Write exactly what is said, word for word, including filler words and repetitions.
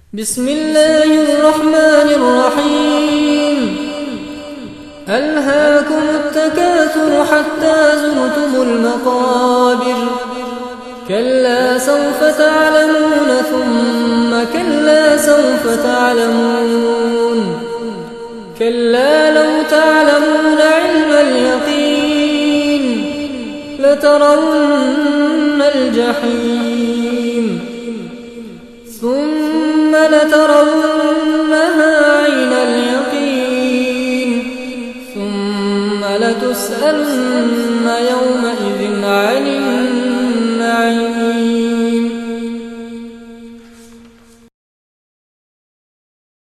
بسم الله الرحمن الرحيم ألهاكم التكاثر حتى زرتم المقابر كلا سوف تعلمون ثم كلا سوف تعلمون كلا لو تعلمون علم اليقين لترون الجحيم ثم لترونها عين اليقين ثم لتسألن يومئذ عن